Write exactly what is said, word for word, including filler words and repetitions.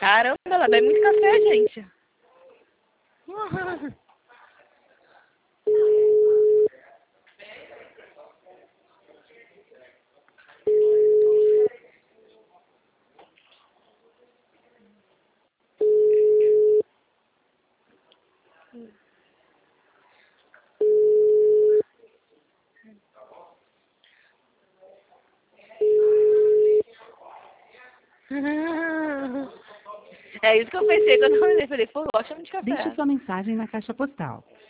Caramba, ela bebe muito café, gente. É isso que eu pensei quando eu olhei. Falei, pô, gosta muito de café. Deixe sua mensagem na caixa postal.